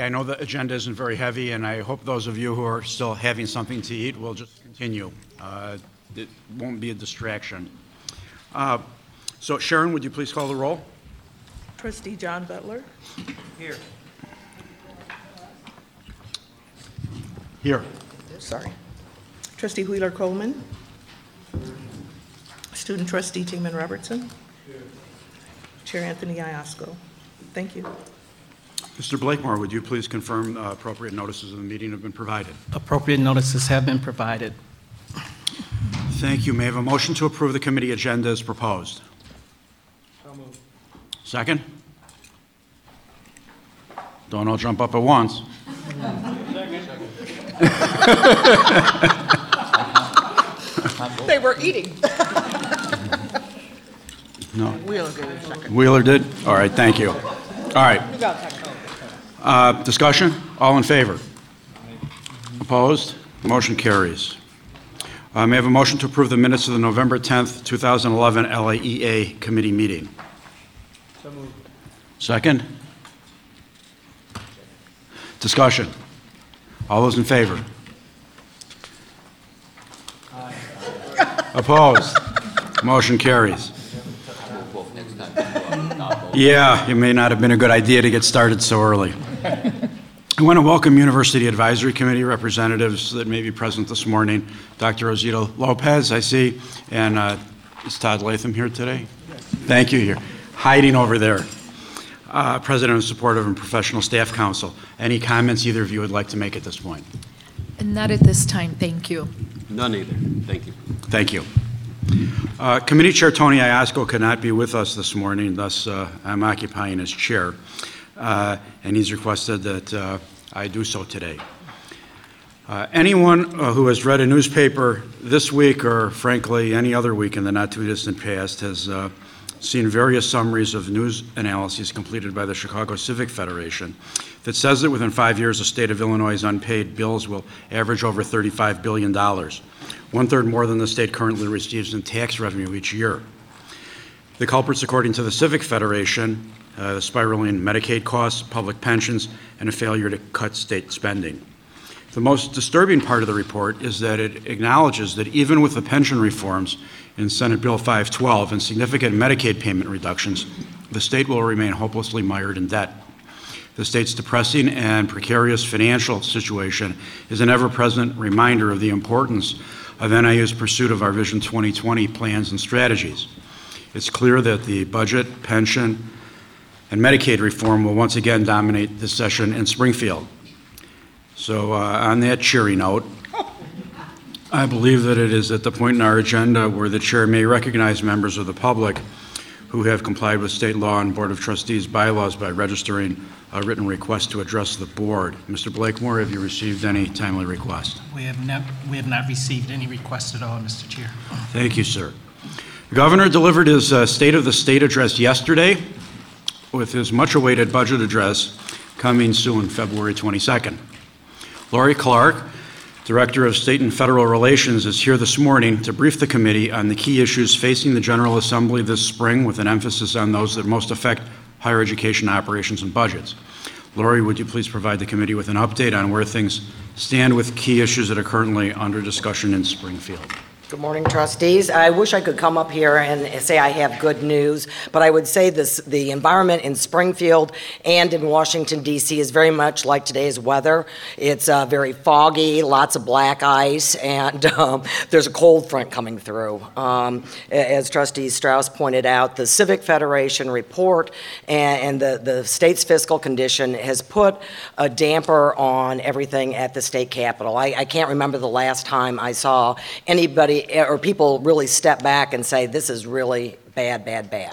Okay, I know the agenda isn't very heavy, and I hope those of you who are still having something to eat will just continue. It won't be a distraction. So Sharon, would you please call the roll? Trustee John Butler. Here. Here. Sorry. Trustee Wheeler Coleman. Student Trustee Tingman Robertson. Here. Chair Anthony Iosco. Thank you. Mr. Blakemore, would you please confirm appropriate notices of the meeting have been provided? Appropriate notices have been provided. Thank you. May I have a motion to approve the committee agenda as proposed? So moved. Second? Don't all jump up at once. They were eating. No. Wheeler gave a second. Wheeler did? All right, thank you. All right. Discussion? All in favor? Opposed? Motion carries. May I have a motion to approve the minutes of the November 10th, 2011 LAEA committee meeting? So moved. Second? Discussion? All those in favor? Aye. Opposed? Motion carries. Yeah, it may not have been a good idea to get started so early. I want to welcome University Advisory Committee representatives that may be present this morning. Dr. Rosita Lopez, I see, and is Todd Latham here today? Yes. Thank you. Here, hiding over there. President of Supportive and Professional Staff Council. Any comments either of you would like to make at this point? Not at this time, thank you. None either. Thank you. Thank you. Committee Chair Tony Iosco could not be with us this morning, thus I'm occupying his chair, and he's requested that I do so today. Anyone who has read a newspaper this week or frankly any other week in the not too distant past has seen various summaries of news analyses completed by the Chicago Civic Federation that says that within 5 years the state of Illinois' unpaid bills will average over $35 billion, one-third more than the state currently receives in tax revenue each year. The culprits, according to the Civic Federation, the spiraling Medicaid costs, public pensions, and a failure to cut state spending. The most disturbing part of the report is that it acknowledges that even with the pension reforms in Senate Bill 512 and significant Medicaid payment reductions, the state will remain hopelessly mired in debt. The state's depressing and precarious financial situation is an ever-present reminder of the importance of NIU's pursuit of our Vision 2020 plans and strategies. It's clear that the budget, pension, and Medicaid reform will once again dominate this session in Springfield. So on that cheery note, I believe that it is at the point in our agenda where the chair may recognize members of the public who have complied with state law and Board of Trustees bylaws by registering a written request to address the board. Mr. Blakemore, have you received any timely request? We have not received any requests at all, Mr. Chair. Thank you, sir. The governor delivered his State of the State address yesterday, with his much-awaited budget address coming soon, February 22nd. Lori Clark, Director of State and Federal Relations, is here this morning to brief the committee on the key issues facing the General Assembly this spring, with an emphasis on those that most affect higher education operations and budgets. Lori, would you please provide the committee with an update on where things stand with key issues that are currently under discussion in Springfield? Good morning, trustees. I wish I could come up here and say I have good news, but I would say the environment in Springfield and in Washington, D.C. is very much like today's weather. It's very foggy, lots of black ice, and there's a cold front coming through. As Trustee Strauss pointed out, the Civic Federation report and the state's fiscal condition has put a damper on everything at the state capitol. I can't remember the last time I saw anybody or people really step back and say, this is really bad.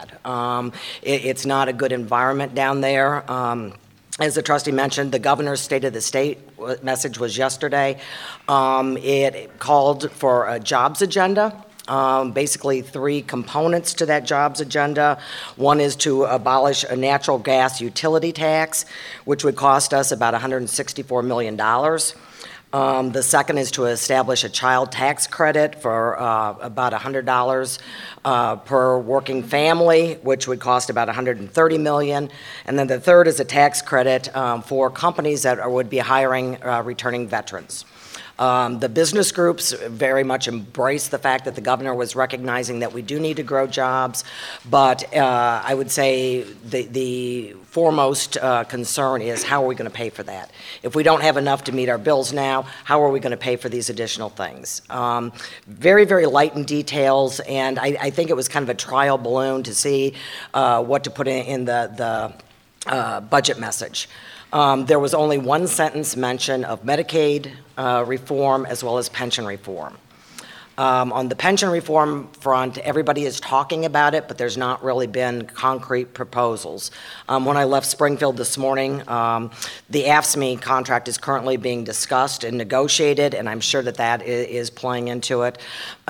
It's not a good environment down there. As the trustee mentioned, the governor's State of the State message was yesterday. It called for a jobs agenda. Basically 3 components to that jobs agenda. One is to abolish a natural gas utility tax, which would cost us about $164 million. The second is to establish a child tax credit for about $100 per working family, which would cost about $130 million. And then the third is a tax credit for companies that would be hiring returning veterans. The business groups very much embrace the fact that the governor was recognizing that we do need to grow jobs, but I would say the foremost concern is how are we going to pay for that? If we don't have enough to meet our bills now, how are we going to pay for these additional things? Very, very light in details, and I think it was kind of a trial balloon to see what to put in the budget message. There was only one sentence mention of Medicaid reform as well as pension reform. On the pension reform front, everybody is talking about it, but there's not really been concrete proposals. When I left Springfield this morning, the AFSCME contract is currently being discussed and negotiated, and I'm sure that that is playing into it.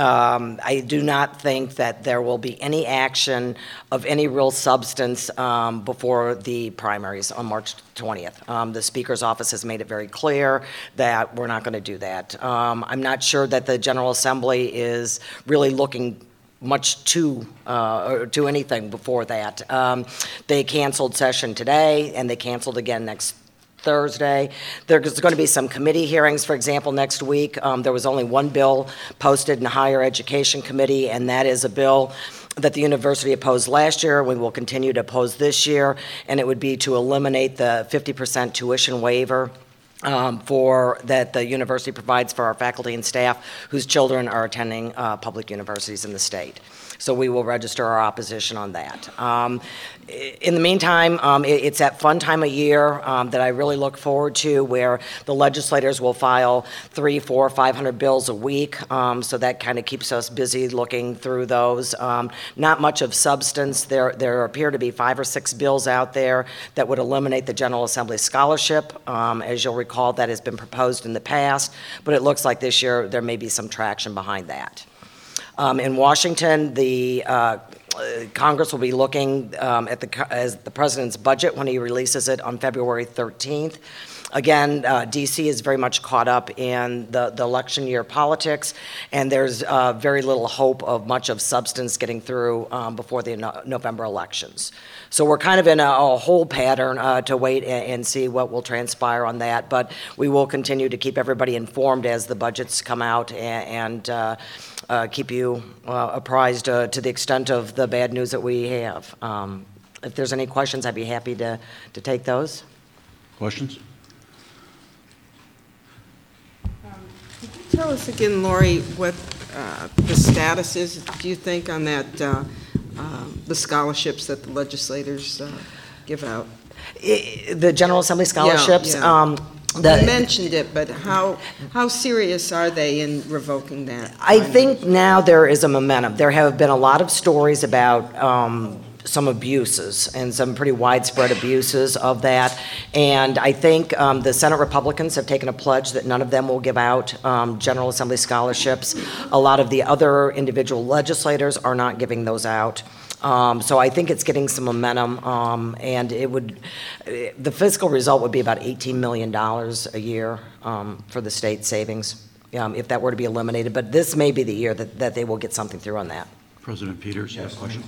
I do not think that there will be any action of any real substance before the primaries on March 20th. The Speaker's office has made it very clear that we're not going to do that. I'm not sure that the General Assembly is really looking much to anything before that. They canceled session today, and they canceled again next Thursday. There's going to be some committee hearings, for example, next week. There was only one bill posted in the Higher Education Committee, and that is a bill that the university opposed last year. We will continue to oppose this year, and it would be to eliminate the 50% tuition waiver for that the university provides for our faculty and staff whose children are attending public universities in the state. So we will register our opposition on that. In the meantime, it's that fun time of year that I really look forward to, where the legislators will file 300, 400, 500 bills a week. So that kind of keeps us busy looking through those. Not much of substance. There appear to be 5 or 6 bills out there that would eliminate the General Assembly scholarship. As you'll recall, that has been proposed in the past, but it looks like this year there may be some traction behind that. In Washington, the Congress will be looking at the president's budget when he releases it on February 13th. Again, D.C. is very much caught up in the election year politics, and there's very little hope of much of substance getting through before the November elections. So we're kind of in a whole pattern to wait and see what will transpire on that, but we will continue to keep everybody informed as the budgets come out and keep you apprised to the extent of the bad news that we have. If there's any questions, I'd be happy to take those. Questions? Tell us again, Lori, what the status is, do you think, on that, the scholarships that the legislators give out? The General Assembly scholarships? Yeah. You mentioned it, but how serious are they in revoking that? I think now there is a momentum. There have been a lot of stories about some abuses and some pretty widespread abuses of that. And I think the Senate Republicans have taken a pledge that none of them will give out General Assembly scholarships. A lot of the other individual legislators are not giving those out. So I think it's getting some momentum, and the fiscal result would be about $18 million a year for the state savings if that were to be eliminated. But this may be the year that they will get something through on that. President Peters, you have a question?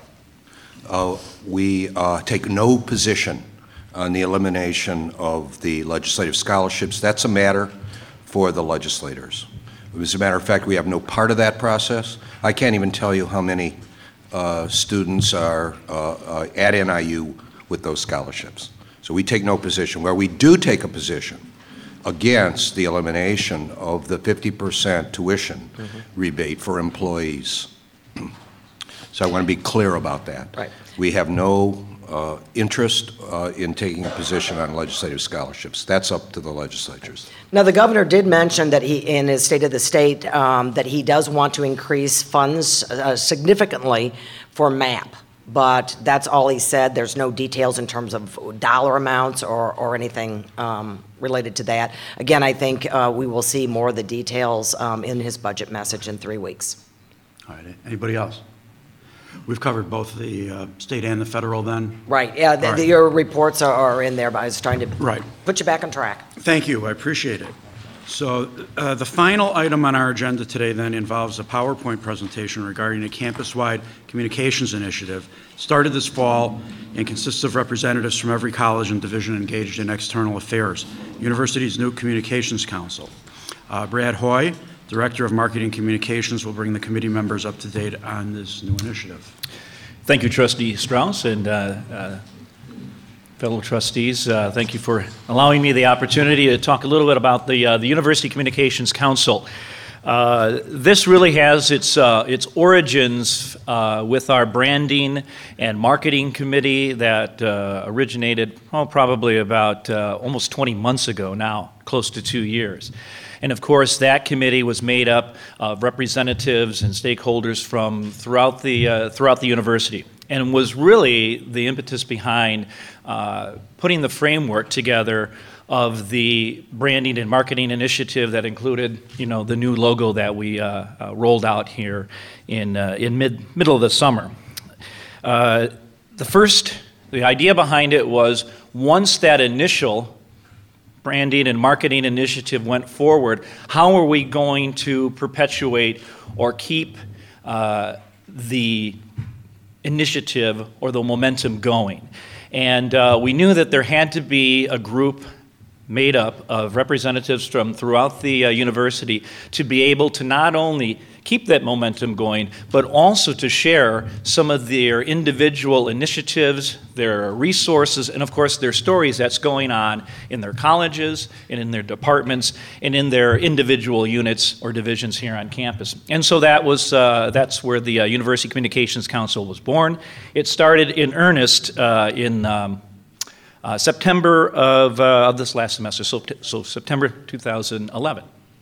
We take no position on the elimination of the legislative scholarships. That's a matter for the legislators. As a matter of fact, we have no part of that process. I can't even tell you how many students are at NIU with those scholarships. So we take no position. Where we do take a position against the elimination of the 50% tuition rebate for employees. So I want to be clear about that. Right. We have no interest in taking a position on legislative scholarships. That's up to the legislatures. Now, the governor did mention that in his State of the State, that he does want to increase funds significantly for MAP, but that's all he said. There's no details in terms of dollar amounts or anything related to that. Again, I think we will see more of the details in his budget message in 3 weeks. All right, anybody else? We've covered both the state and the federal then? Right, yeah, All right. Your reports are in there, but I was trying to Right. put you back on track. Thank you, I appreciate it. So the final item on our agenda today then involves a PowerPoint presentation regarding a campus-wide communications initiative started this fall and consists of representatives from every college and division engaged in external affairs, University's new Communications Council. Brad Hoy, Director of Marketing Communications, will bring the committee members up to date on this new initiative. Thank you, Trustee Strauss, and fellow trustees. Thank you for allowing me the opportunity to talk a little bit about the University Communications Council. This really has its origins with our branding and marketing committee that originated probably about almost 20 months ago now, close to 2 years. And of course, that committee was made up of representatives and stakeholders from throughout the university, and was really the impetus behind putting the framework together of the branding and marketing initiative that included, the new logo that we rolled out here in middle of the summer. The idea behind it was, once that initial branding and marketing initiative went forward, how are we going to perpetuate or keep the initiative or the momentum going? And we knew that there had to be a group made up of representatives from throughout the university to be able to not only keep that momentum going, but also to share some of their individual initiatives, their resources, and of course their stories that's going on in their colleges and in their departments and in their individual units or divisions here on campus. And so that's where the University Communications Council was born. It started in earnest in September of this last semester, so September 2011.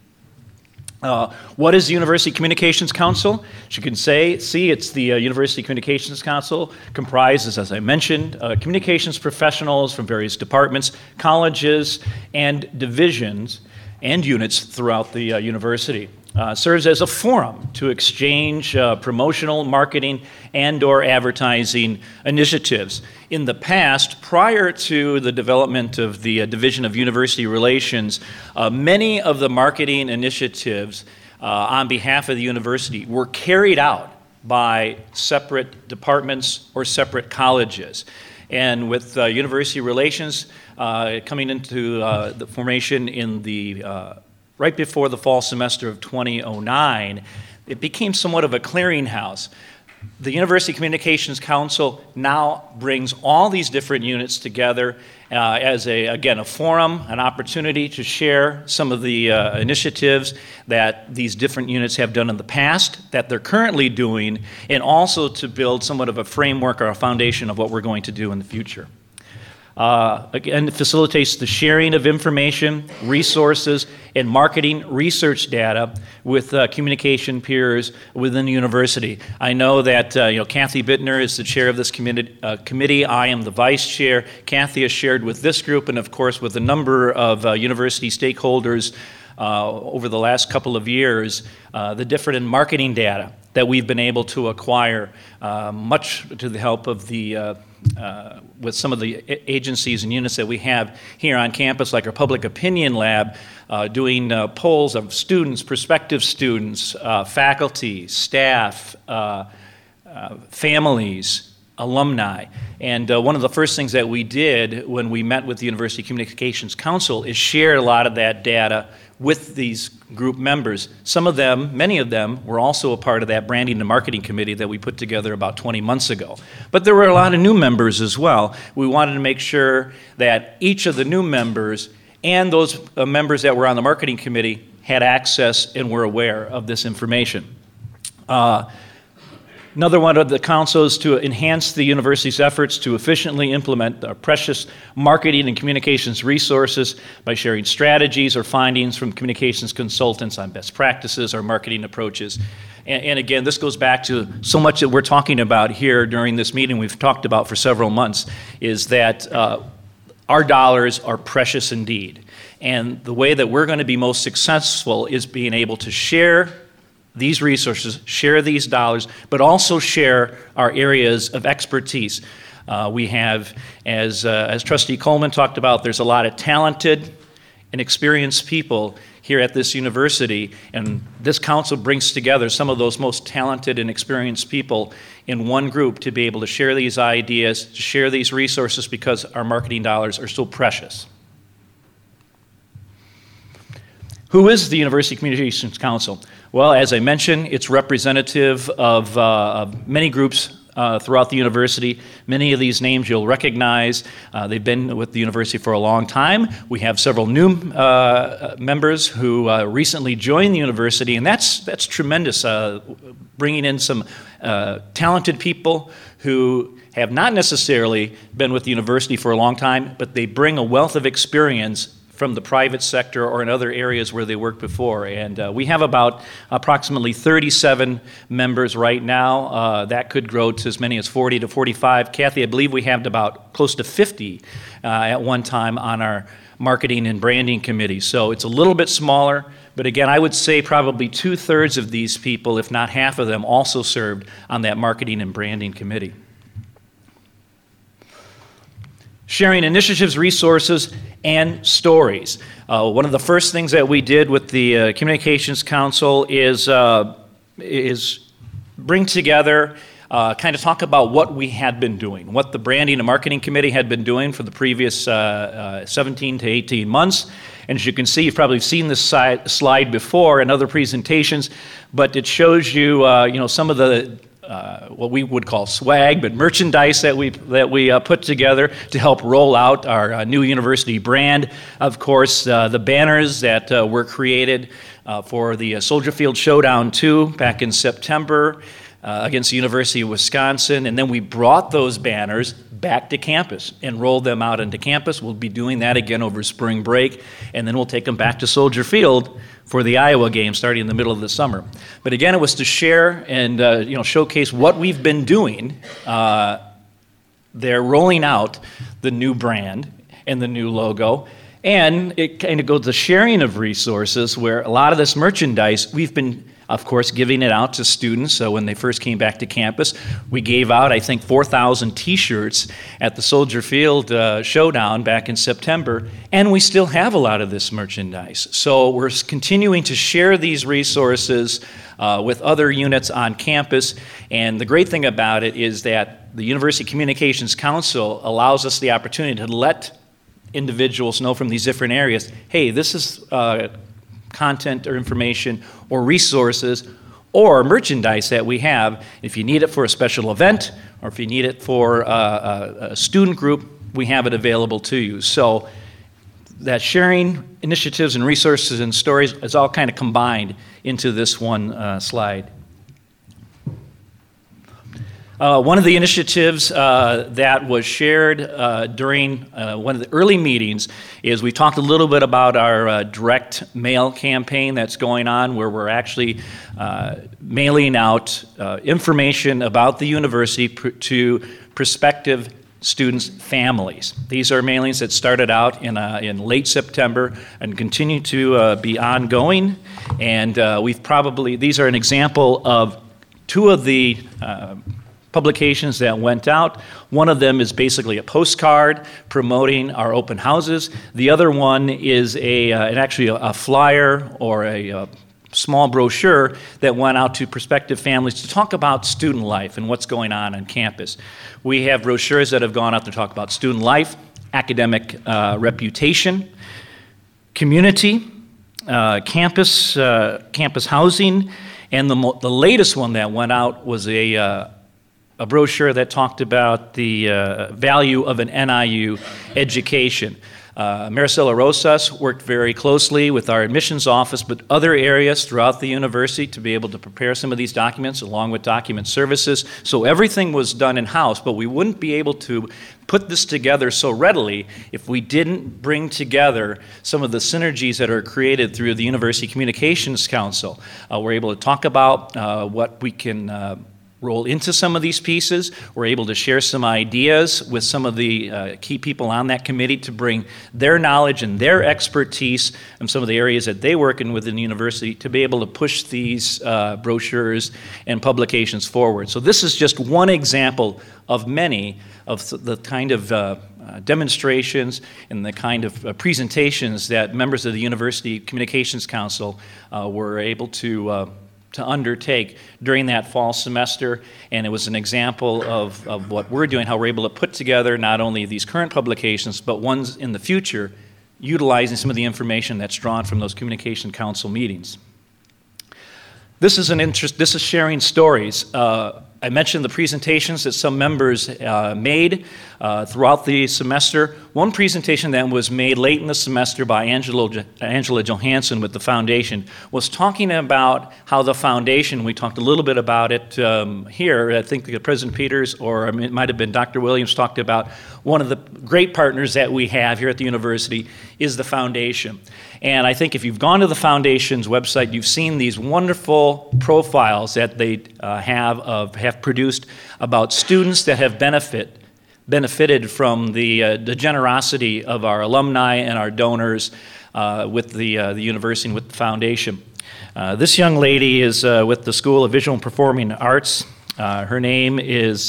What is the University Communications Council? As you can see, it's the University Communications Council, comprises, as I mentioned, communications professionals from various departments, colleges, and divisions and units throughout the university. Serves as a forum to exchange promotional, marketing, and/or advertising initiatives. In the past, prior to the development of the Division of University Relations, many of the marketing initiatives on behalf of the university were carried out by separate departments or separate colleges. And with University Relations coming into the formation in the right before the fall semester of 2009, it became somewhat of a clearinghouse. The University Communications Council now brings all these different units together as a forum, an opportunity to share some of the initiatives that these different units have done in the past, that they're currently doing, and also to build somewhat of a framework or a foundation of what we're going to do in the future. Again, it facilitates the sharing of information, resources, and marketing research data with communication peers within the university. I know that Kathy Bittner is the chair of this committee. I am the vice chair. Kathy has shared with this group and, of course, with a number of university stakeholders over the last couple of years, the different marketing data that we've been able to acquire, much to the help of the with some of the agencies and units that we have here on campus, like our Public Opinion Lab, doing polls of students, prospective students, faculty, staff, families, alumni. And one of the first things that we did when we met with the University Communications Council is share a lot of that data with these group members. Some of them, many of them, were also a part of that branding and marketing committee that we put together about 20 months ago. But there were a lot of new members as well. We wanted to make sure that each of the new members and those members that were on the marketing committee had access and were aware of this information. Another one of the council is to enhance the university's efforts to efficiently implement our precious marketing and communications resources by sharing strategies or findings from communications consultants on best practices or marketing approaches. And again, this goes back to so much that we're talking about here during this meeting, we've talked about for several months, is that our dollars are precious indeed. And the way that we're going to be most successful is being able to share these resources, share these dollars, but also share our areas of expertise. We have, as Trustee Coleman talked about, there's a lot of talented and experienced people here at this university, and this council brings together some of those most talented and experienced people in one group to be able to share these ideas, to share these resources, because our marketing dollars are so precious. Who is the University Communications Council? Well, as I mentioned, it's representative of many groups throughout the university. Many of these names you'll recognize. They've been with the university for a long time. We have several new members who recently joined the university, and that's tremendous, bringing in some talented people who have not necessarily been with the university for a long time, but they bring a wealth of experience from the private sector or in other areas where they worked before. And we have about approximately 37 members right now. That could grow to as many as 40 to 45. Kathy, I believe we have about close to 50 at one time on our marketing and branding committee. So it's a little bit smaller, but again, I would say probably 2/3 of these people, if not half of them, also served on that marketing and branding committee. Sharing initiatives, resources, and stories. One of the first things that we did with the Communications Council is bring together, kind of talk about what we had been doing, what the Branding and Marketing Committee had been doing for the previous 17 to 18 months. And as you can see, you've probably seen this slide before in other presentations, but it shows you, some of the what we would call swag, but merchandise that we put together to help roll out our new university brand. Of course, the banners that were created for the Soldier Field Showdown 2 back in September against the University of Wisconsin, and then we brought those banners back to campus and rolled them out into campus. We'll be doing that again over spring break, and then we'll take them back to Soldier Field for the Iowa game starting in the middle of the summer. But again, it was to share and showcase what we've been doing. They're rolling out the new brand and the new logo, and it kind of goes to sharing of resources, where a lot of this merchandise we've been, of course, giving it out to students. So when they first came back to campus, we gave out, I think, 4,000 T-shirts at the Soldier Field Showdown back in September, and we still have a lot of this merchandise. So we're continuing to share these resources with other units on campus, and the great thing about it is that the University Communications Council allows us the opportunity to let individuals know from these different areas, hey, this is content or information or resources or merchandise that we have. If you need it for a special event or if you need it for a student group, we have it available to you. So that sharing initiatives and resources and stories is all kind of combined into this one slide. One of the initiatives that was shared during one of the early meetings is we talked a little bit about our direct mail campaign that's going on, where we're actually mailing out information about the university to prospective students' families. These are mailings that started out in late September and continue to be ongoing. And these are an example of two of the publications that went out. One of them is basically a postcard promoting our open houses. The other one is actually a flyer or a small brochure that went out to prospective families to talk about student life and what's going on campus. We have brochures that have gone out to talk about student life, academic reputation, community, campus housing, and the latest one that went out was a brochure that talked about the value of an NIU education. Maricela Rosas worked very closely with our admissions office, but other areas throughout the university to be able to prepare some of these documents along with document services. So everything was done in-house, but we wouldn't be able to put this together so readily if we didn't bring together some of the synergies that are created through the University Communications Council. We're able to talk about what we can roll into some of these pieces. We're able to share some ideas with some of the key people on that committee to bring their knowledge and their expertise in some of the areas that they work in within the university to be able to push these brochures and publications forward. So this is just one example of many of the kind of demonstrations and the kind of presentations that members of the University Communications Council were able to undertake during that fall semester, and it was an example of what we're doing, how we're able to put together not only these current publications, but ones in the future, utilizing some of the information that's drawn from those Communication Council meetings. This is sharing stories. I mentioned the presentations that some members made throughout the semester. One presentation that was made late in the semester by Angela Johansson with the foundation was talking about how the foundation, we talked a little bit about it here, I think President Peters or it might have been Dr. Williams talked about one of the great partners that we have here at the university is the foundation. And I think if you've gone to the foundation's website, you've seen these wonderful profiles that they have produced about students that have benefited from the generosity of our alumni and our donors with the university and with the foundation. This young lady is with the School of Visual and Performing Arts. Her name is,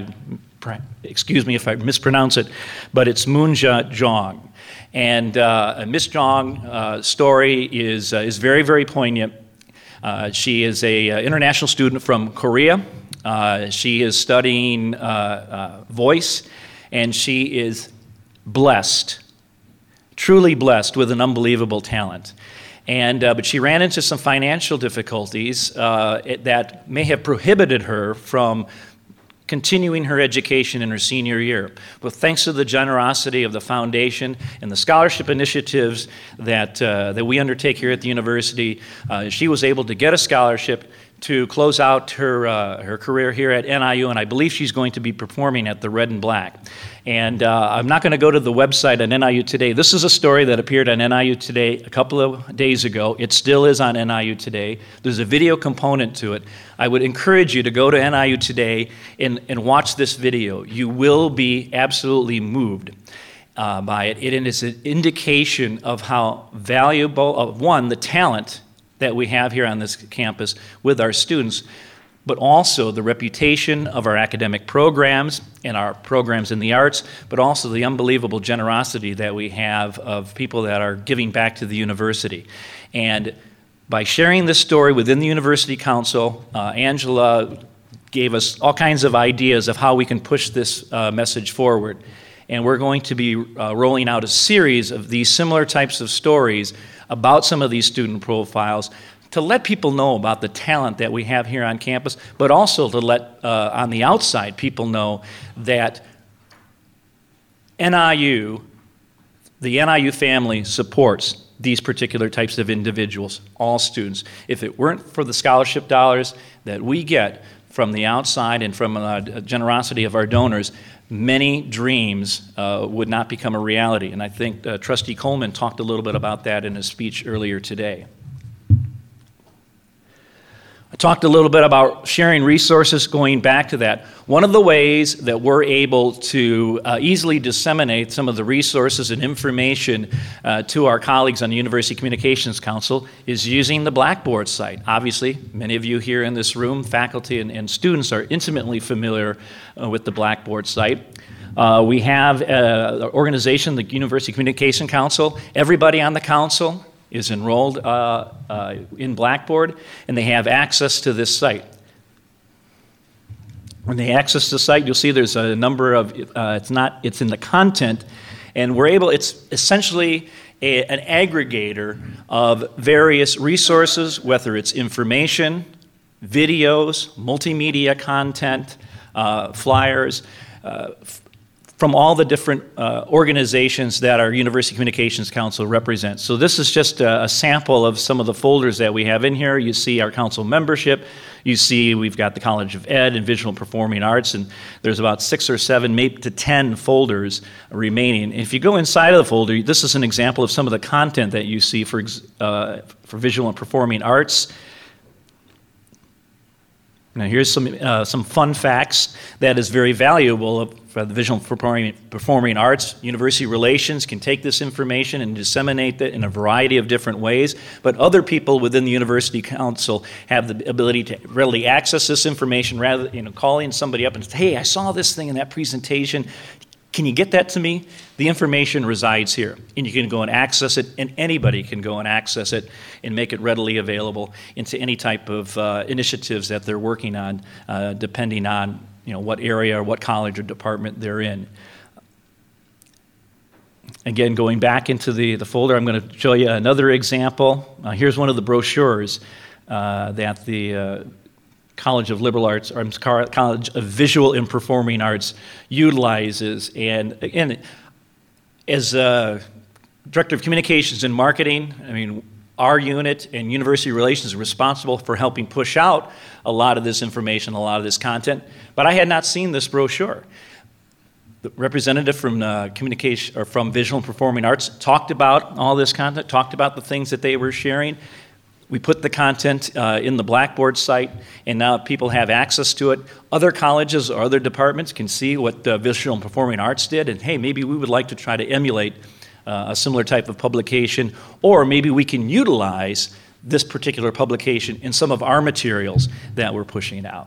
excuse me if I mispronounce it, but it's Moonja Jong. And Miss Jong's story is very, very poignant. She is an international student from Korea. She is studying voice, and she is blessed, truly blessed with an unbelievable talent. And but she ran into some financial difficulties that may have prohibited her from continuing her education in her senior year. But thanks to the generosity of the foundation and the scholarship initiatives that we undertake here at the university, she was able to get a scholarship to close out her career here at NIU, and I believe she's going to be performing at the Red and Black. And I'm not going to go to the website on NIU Today. This is a story that appeared on NIU Today a couple of days ago. It still is on NIU Today. There's a video component to it. I would encourage you to go to NIU Today and watch this video. You will be absolutely moved by it. It is an indication of how valuable, one, the talent that we have here on this campus with our students, but also the reputation of our academic programs and our programs in the arts, but also the unbelievable generosity that we have of people that are giving back to the university. And by sharing this story within the University Council, Angela gave us all kinds of ideas of how we can push this message forward. And we're going to be rolling out a series of these similar types of stories about some of these student profiles to let people know about the talent that we have here on campus, but also to let, on the outside, people know that NIU, the NIU family supports these particular types of individuals, all students. If it weren't for the scholarship dollars that we get from the outside and from the generosity of our donors, many dreams would not become a reality. And I think Trustee Coleman talked a little bit about that in his speech earlier today. I talked a little bit about sharing resources, going back to that. One of the ways that we're able to easily disseminate some of the resources and information to our colleagues on the University Communications Council is using the Blackboard site. Obviously, many of you here in this room, faculty and students, are intimately familiar with the Blackboard site. We have an organization, the University Communication Council. Everybody on the council is enrolled in Blackboard, and they have access to this site. When they access the site, you'll see there's a number of, it's in the content, and it's essentially an aggregator of various resources, whether it's information, videos, multimedia content, flyers, from all the different organizations that our University Communications Council represents. So this is just a sample of some of the folders that we have in here. You see our council membership. You see we've got the College of Ed and Visual and Performing Arts, and there's about 6 or 7, maybe to 10 folders remaining. If you go inside of the folder, this is an example of some of the content that you see for Visual and Performing Arts. Now, here's some fun facts that is very valuable for the visual performing arts. University relations can take this information and disseminate it in a variety of different ways, but other people within the University Council have the ability to readily access this information rather than calling somebody up and say, hey, I saw this thing in that presentation. Can you get that to me? The information resides here, and you can go and access it, and anybody can go and access it and make it readily available into any type of initiatives that they're working on, depending on what area or what college or department they're in. Again, going back into the folder, I'm going to show you another example. Here's one of the brochures that the College of Liberal Arts, or College of Visual and Performing Arts utilizes. And again, as Director of Communications and Marketing, I mean, our unit and University Relations are responsible for helping push out a lot of this information, a lot of this content, but I had not seen this brochure. The representative from communication or from Visual and Performing Arts talked about all this content, talked about the things that they were sharing. We put the content in the Blackboard site, and now people have access to it. Other colleges or other departments can see what Visual and Performing Arts did, and hey, maybe we would like to try to emulate a similar type of publication, or maybe we can utilize this particular publication in some of our materials that we're pushing out.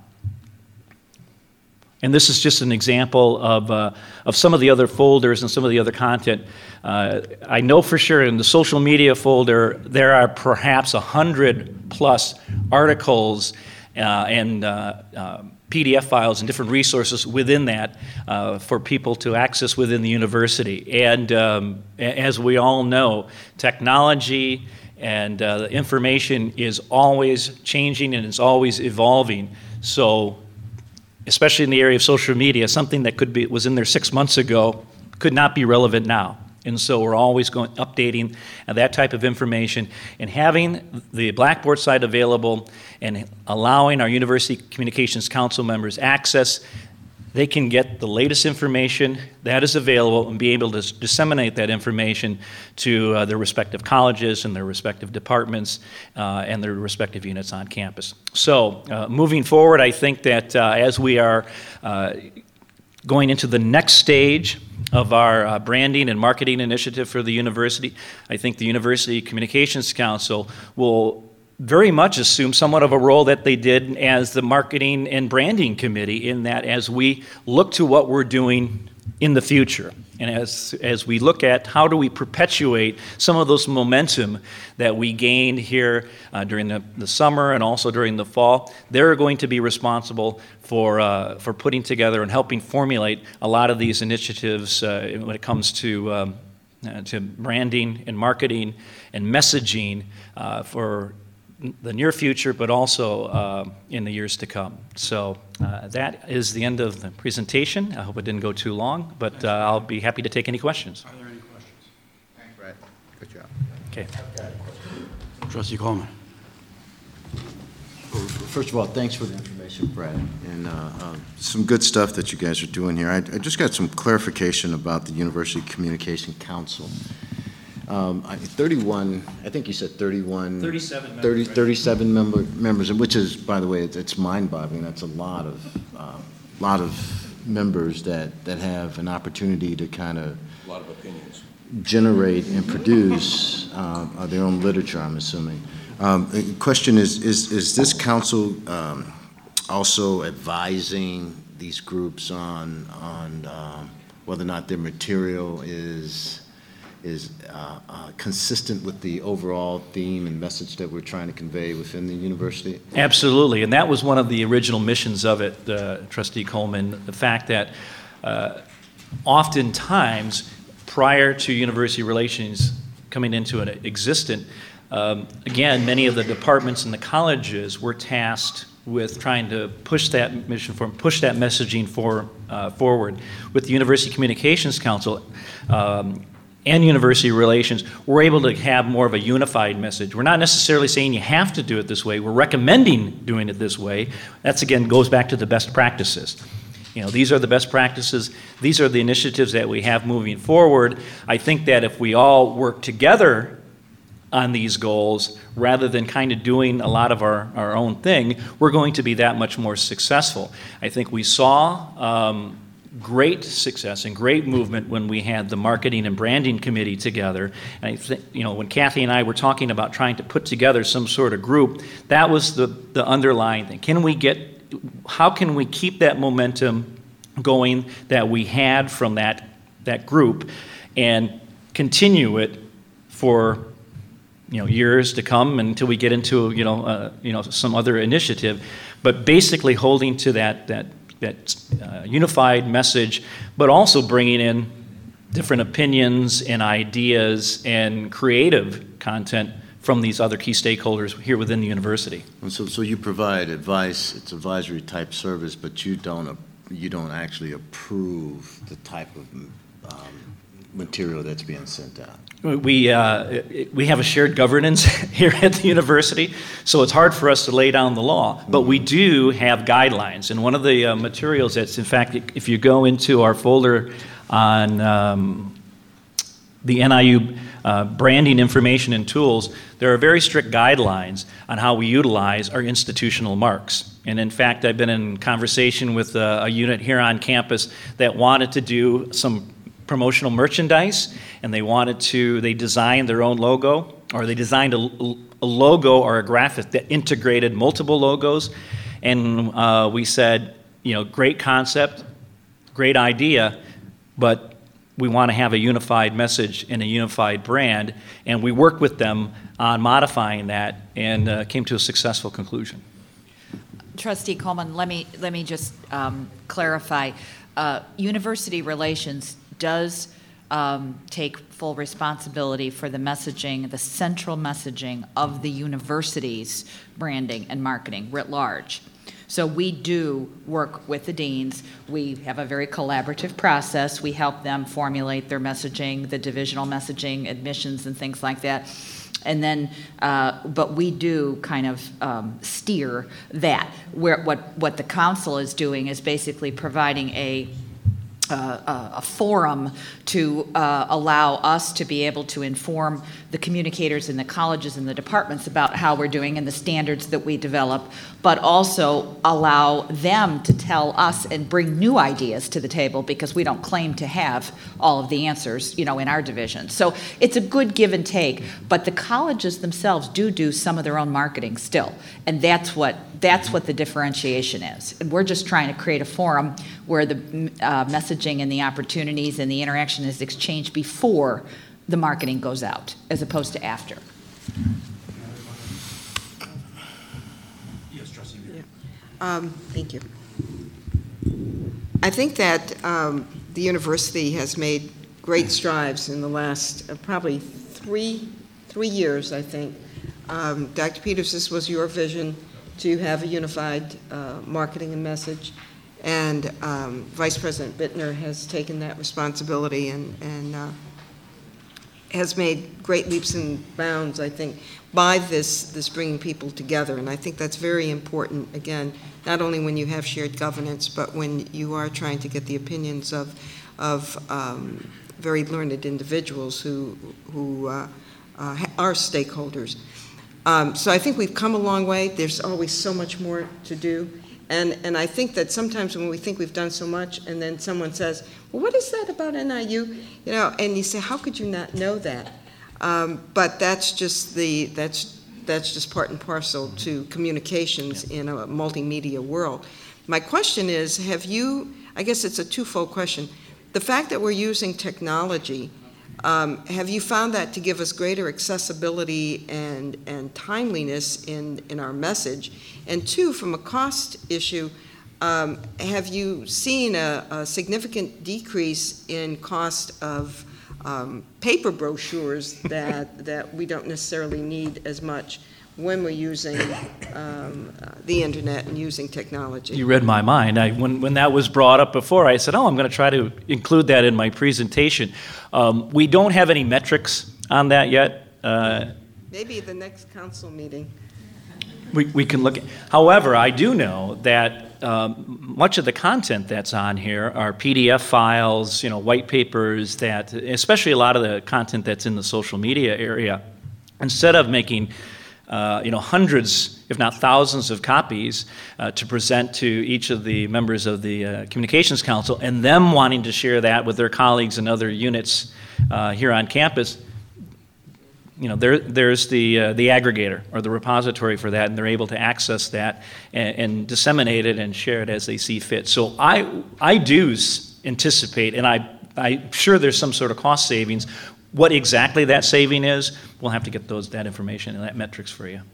And this is just an example of some of the other folders and some of the other content. I know for sure in the social media folder, there are perhaps 100+ articles and PDF files and different resources within that for people to access within the university. And as we all know, technology and information is always changing and it's always evolving. So especially in the area of social media, something that was in there 6 months ago could not be relevant now. And so we're always updating that type of information, and having the Blackboard site available and allowing our University Communications Council members access. They can get the latest information that is available and be able to disseminate that information to their respective colleges and their respective departments and their respective units on campus. So moving forward, I think that as we are going into the next stage of our branding and marketing initiative for the university, I think the University Communications Council will very much assume somewhat of a role that they did as the marketing and branding committee, in that as we look to what we're doing in the future, and as we look at how do we perpetuate some of those momentum that we gained here during the summer and also during the fall, they're going to be responsible for putting together and helping formulate a lot of these initiatives when it comes to branding and marketing and messaging for the near future, but also in the years to come. So that is the end of the presentation. I hope it didn't go too long, but I'll be happy to take any questions. Are there any questions? Thanks, Brett. Good job. Okay. Trustee Coleman. First of all, thanks for the information, Brett, and some good stuff that you guys are doing here. I just got some clarification about the University Communication Council. 31, I think you said 31. 37 members. 37 members, and which is, by the way, it's mind-boggling. That's a lot of members that have an opportunity to kind of A lot of opinions. generate and produce their own literature, I'm assuming. The question is this council also advising these groups on whether or not their material is consistent with the overall theme and message that we're trying to convey within the university? Absolutely, and that was one of the original missions of it, Trustee Coleman, the fact that oftentimes prior to university relations coming into an existence, again, many of the departments and the colleges were tasked with trying to push that mission forward, push that messaging forward. With the University Communications Council and university relations, we're able to have more of a unified message. We're not necessarily saying you have to do it this way. We're recommending doing it this way. That's, again, goes back to the best practices. You know, these are the best practices. These are the initiatives that we have moving forward. I think that if we all work together on these goals, rather than kind of doing a lot of our own thing, we're going to be that much more successful. I think we saw great success and great movement when we had the marketing and branding committee together. And I think, when Kathy and I were talking about trying to put together some sort of group, that was the underlying thing. How can we keep that momentum going that we had from that group and continue it for years to come until we get into some other initiative, but basically holding to that unified message, but also bringing in different opinions and ideas and creative content from these other key stakeholders here within the university. And so you provide advice, it's advisory type service, but you don't actually approve the type of material that's being sent out. We have a shared governance here at the university, so it's hard for us to lay down the law, but we do have guidelines. And one of the materials that's, in fact, if you go into our folder on the NIU branding information and tools, there are very strict guidelines on how we utilize our institutional marks. And in fact, I've been in conversation with a unit here on campus that wanted to do some promotional merchandise, and they designed their own logo, or they designed a logo or a graphic that integrated multiple logos. And we said, great concept, great idea, but we want to have a unified message and a unified brand. And we worked with them on modifying that and came to a successful conclusion. Trustee Coleman, let me just clarify. University relations does take full responsibility for the messaging, the central messaging of the university's branding and marketing writ large. So we do work with the deans. We have a very collaborative process. We help them formulate their messaging, the divisional messaging, admissions, and things like that. And then, but we do kind of steer that. What the council is doing is basically providing a forum to allow us to be able to inform the communicators in the colleges and the departments about how we're doing and the standards that we develop, but also allow them to tell us and bring new ideas to the table, because we don't claim to have all of the answers, in our division. So it's a good give and take, but the colleges themselves do some of their own marketing still, and that's what the differentiation is. And we're just trying to create a forum where the messaging and the opportunities and the interaction is exchanged before the marketing goes out, as opposed to after. Yes, Trustee. Thank you. I think that the university has made great strides in the last probably three years, I think. Dr. Peters, this was your vision to have a unified marketing and message, and Vice President Bittner has taken that responsibility and has made great leaps and bounds, I think, by this bringing people together. And I think that's very important, again, not only when you have shared governance, but when you are trying to get the opinions of very learned individuals who are stakeholders. So I think we've come a long way. There's always so much more to do. And I think that sometimes when we think we've done so much, and then someone says, well, what is that about NIU? And you say, how could you not know that? But that's just part and parcel to communications in a multimedia world. My question is, I guess it's a twofold question. The fact that we're using technology, have you found that to give us greater accessibility and timeliness in our message? And two, from a cost issue, have you seen a significant decrease in cost of paper brochures that we don't necessarily need as much when we're using the internet and using technology? You read my mind. When that was brought up before, I said, I'm going to try to include that in my presentation. We don't have any metrics on that yet. Maybe the next council meeting. We can look at. However, I do know that much of the content that's on here are PDF files, white papers, that, especially a lot of the content that's in the social media area, instead of making hundreds, if not thousands of copies to present to each of the members of the Communications Council and them wanting to share that with their colleagues and other units here on campus, there's the aggregator or the repository for that, and they're able to access that and disseminate it and share it as they see fit. So I do anticipate, and I'm sure there's some sort of cost savings. What exactly that saving is, we'll have to get that information and that metrics for you.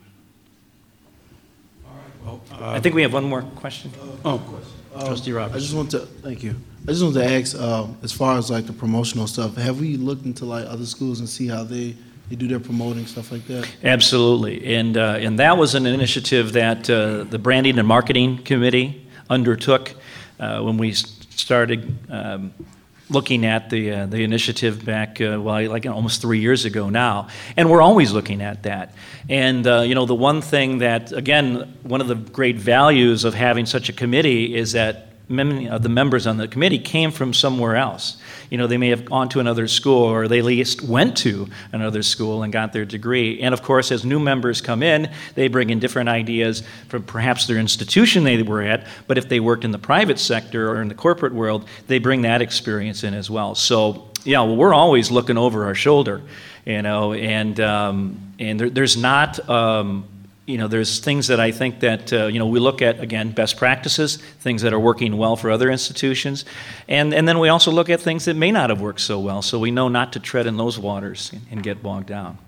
I think we have one more question. Trustee Roberts. Thank you. I just want to ask, as far as like the promotional stuff, have we looked into like other schools and see how they do their promoting, stuff like that? Absolutely, and that was an initiative that the Branding and Marketing Committee undertook when we started looking at the initiative back, almost 3 years ago now. And we're always looking at that. And, the one thing that, again, one of the great values of having such a committee is that many of the members on the committee came from somewhere else. They may have gone to another school, or they at least went to another school and got their degree. And of course, as new members come in, they bring in different ideas from perhaps their institution they were at, but if they worked in the private sector or in the corporate world, they bring that experience in as well. So, we're always looking over our shoulder, and there's not... there's things that I think that, we look at, again, best practices, things that are working well for other institutions, and then we also look at things that may not have worked so well, so we know not to tread in those waters and get bogged down.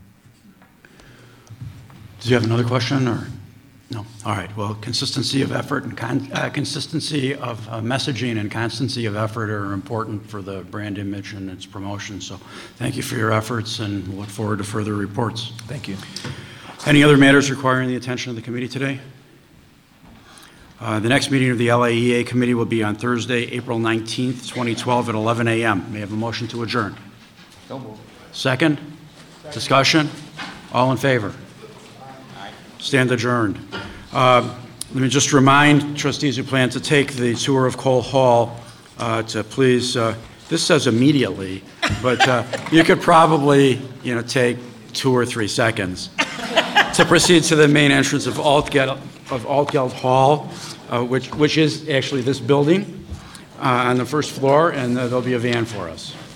Do you have another question, or? No? All right. Well, consistency of effort and consistency of messaging and constancy of effort are important for the brand image and its promotion, so thank you for your efforts, and look forward to further reports. Thank you. Any other matters requiring the attention of the committee today? The next meeting of the LAEA committee will be on Thursday, April 19th, 2012 at 11 a.m. May I have a motion to adjourn? Second? Discussion? All in favor? Stand adjourned. Let me just remind trustees who plan to take the tour of Cole Hall to please, this says immediately, but you could probably, take 2 or 3 seconds to proceed to the main entrance of Altgeld Hall, which is actually this building on the first floor, and there'll be a van for us.